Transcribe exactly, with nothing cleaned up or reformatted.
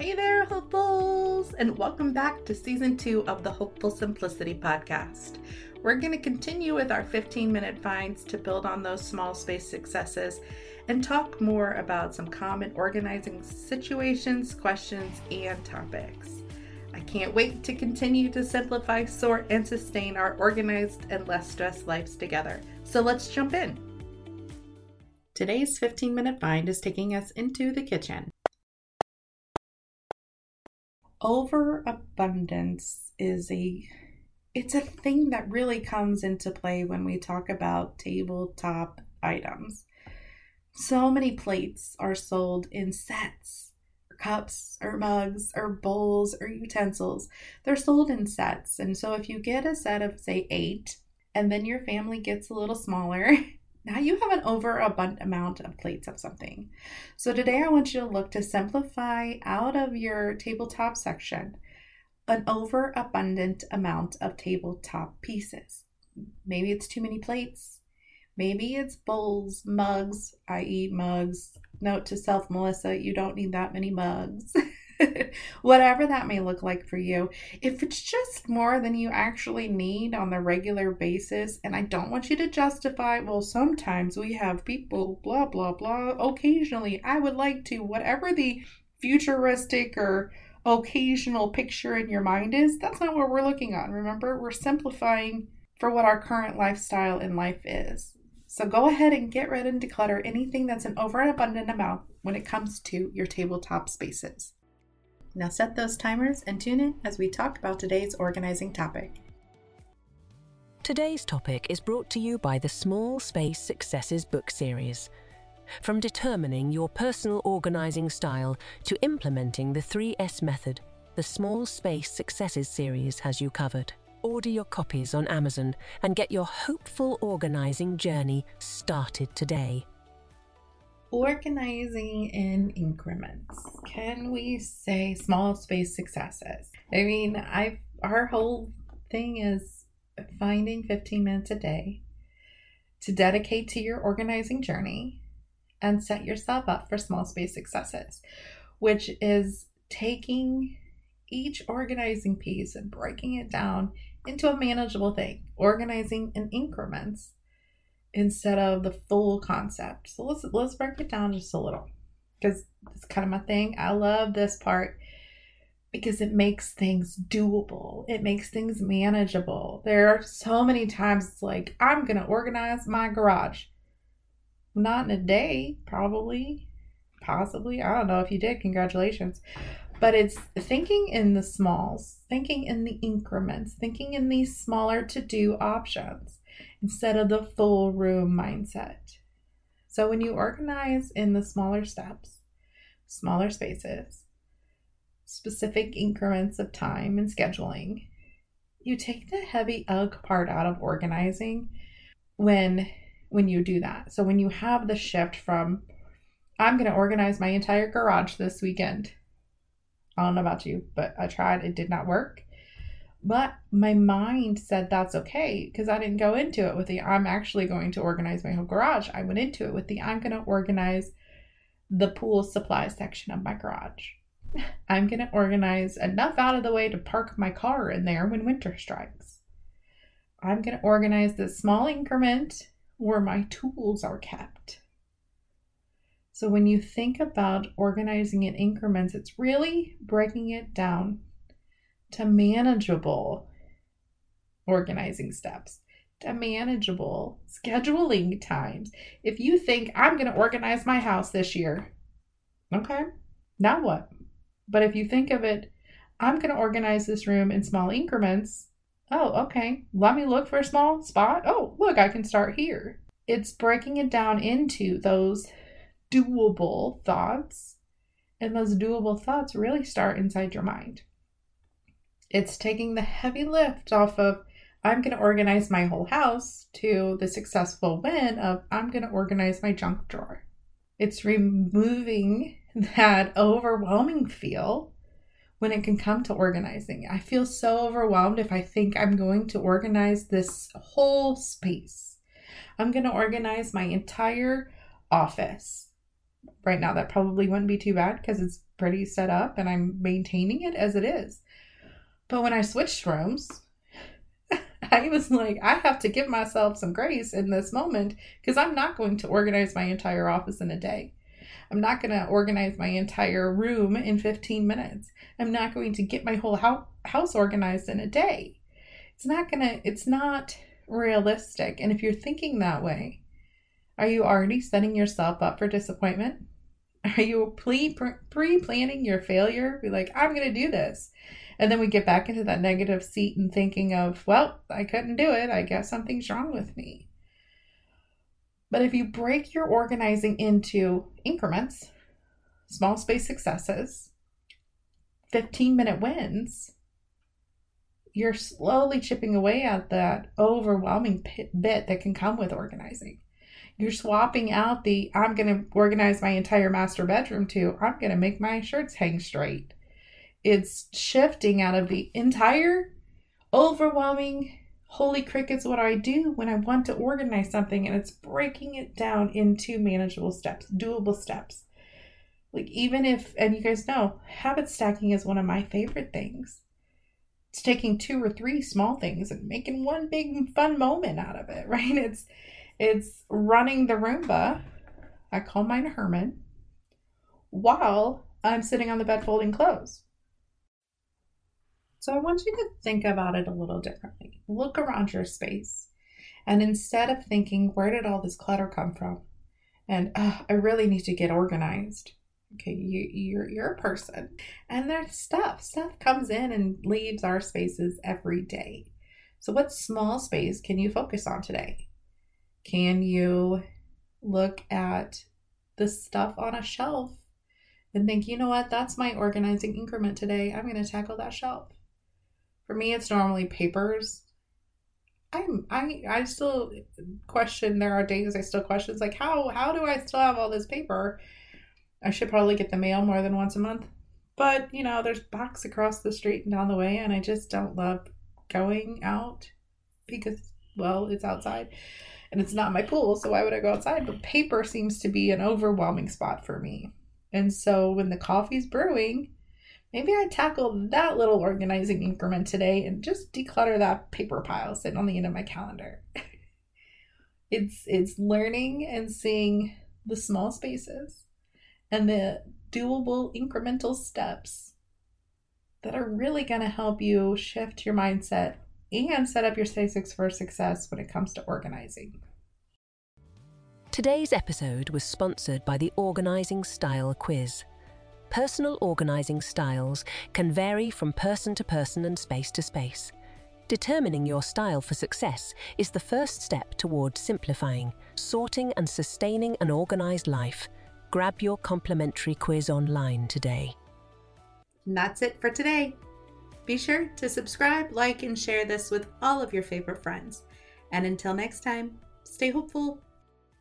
Hey there, hopefuls, and welcome back to season two of the Hopeful Simplicity podcast. We're going to continue with our fifteen minute finds to build on those small space successes and talk more about some common organizing situations, questions, and topics. I can't wait to continue to simplify, sort, and sustain our organized and less stressed lives together. So let's jump in. Today's fifteen minute find is taking us into the kitchen. Overabundance is a, it's a thing that really comes into play when we talk about tabletop items. So many plates are sold in sets, or cups, or mugs, or bowls, or utensils. They're sold in sets. And so if you get a set of, say, eight, and then your family gets a little smaller, now you have an overabundant amount of plates of something. So today I want you to look to simplify out of your tabletop section an overabundant amount of tabletop pieces. Maybe it's too many plates. Maybe it's bowls, mugs, that is mugs. Note to self, Melissa, you don't need that many mugs. Whatever that may look like for you. If it's just more than you actually need on the regular basis, and I don't want you to justify, well, sometimes we have people, blah, blah, blah, occasionally, I would like to, whatever the futuristic or occasional picture in your mind is, that's not what we're looking at. Remember, we're simplifying for what our current lifestyle in life is. So go ahead and get rid and declutter anything that's an overabundant amount when it comes to your tabletop spaces. Now set those timers and tune in as we talk about today's organizing topic. Today's topic is brought to you by the Small Space Successes book series. From determining your personal organizing style to implementing the three S method, the Small Space Successes series has you covered. Order your copies on Amazon and get your hopeful organizing journey started today. Organizing in increments. Can we say small space successes? I mean, I our whole thing is finding fifteen minutes a day to dedicate to your organizing journey and set yourself up for small space successes, which is taking each organizing piece and breaking it down into a manageable thing, organizing in increments instead of the full concept. So let's let's break it down just a little, because it's kind of my thing. I love this part because it makes things doable. It makes things manageable. There are so many times it's like, I'm going to organize my garage. Not in a day, probably, possibly. I don't know if you did, congratulations. But it's thinking in the smalls, thinking in the increments, thinking in these smaller to-do options instead of the full room mindset. So when you organize in the smaller steps, smaller spaces, specific increments of time and scheduling, you take the heavy ugh part out of organizing when, when you do that. So when you have the shift from, I'm going to organize my entire garage this weekend. I don't know about you, but I tried. It did not work. But my mind said that's okay because I didn't go into it with the I'm actually going to organize my whole garage. I went into it with the I'm going to organize the pool supply section of my garage. I'm going to organize enough out of the way to park my car in there when winter strikes. I'm going to organize this small increment where my tools are kept. So when you think about organizing in increments, it's really breaking it down to manageable organizing steps, to manageable scheduling times. If you think I'm going to organize my house this year, okay, now what? But if you think of it, I'm going to organize this room in small increments. Oh, okay. Let me look for a small spot. Oh, look, I can start here. It's breaking it down into those doable thoughts, and those doable thoughts really start inside your mind. It's taking the heavy lift off of I'm going to organize my whole house to the successful win of I'm going to organize my junk drawer. It's removing that overwhelming feel when it can come to organizing. I feel so overwhelmed if I think I'm going to organize this whole space. I'm going to organize my entire office. Right now, that probably wouldn't be too bad because it's pretty set up and I'm maintaining it as it is. But when I switched rooms, I was like, I have to give myself some grace in this moment because I'm not going to organize my entire office in a day. I'm not going to organize my entire room in fifteen minutes. I'm not going to get my whole house organized in a day. It's not going to, it's not realistic. And if you're thinking that way, are you already setting yourself up for disappointment? Are you pre-planning your failure? Be like, I'm going to do this. And then we get back into that negative seat and thinking of, well, I couldn't do it. I guess something's wrong with me. But if you break your organizing into increments, small space successes, fifteen minute wins, you're slowly chipping away at that overwhelming bit that can come with organizing. You're swapping out the, I'm going to organize my entire master bedroom to, I'm going to make my shirts hang straight. It's shifting out of the entire overwhelming, holy crickets, what do I do when I want to organize something? And it's breaking it down into manageable steps, doable steps. Like even if, and you guys know, habit stacking is one of my favorite things. It's taking two or three small things and making one big fun moment out of it, right? It's, it's running the Roomba. I call mine Herman, while I'm sitting on the bed folding clothes. So I want you to think about it a little differently. Look around your space. And instead of thinking, where did all this clutter come from? And uh, I really need to get organized. Okay, you, you're, you're a person. And there's stuff. Stuff comes in and leaves our spaces every day. So what small space can you focus on today? Can you look at the stuff on a shelf and think, you know what, that's my organizing increment today. I'm going to tackle that shelf. For me, it's normally papers. I'm I I still question. There are days I still question. It's like how how do I still have all this paper? I should probably get the mail more than once a month. But you know, there's box across the street and down the way, and I just don't love going out because well, it's outside, and it's not my pool. So why would I go outside? But paper seems to be an overwhelming spot for me. And so when the coffee's brewing, maybe I tackle that little organizing increment today and just declutter that paper pile sitting on the end of my calendar. it's it's learning and seeing the small spaces and the doable incremental steps that are really going to help you shift your mindset and set up your space for success when it comes to organizing. Today's episode was sponsored by the Organizing Style Quiz. Personal organizing styles can vary from person to person and space to space. Determining your style for success is the first step towards simplifying, sorting and sustaining an organized life. Grab your complimentary quiz online today. And that's it for today. Be sure to subscribe, like, and share this with all of your favorite friends. And until next time, stay hopeful.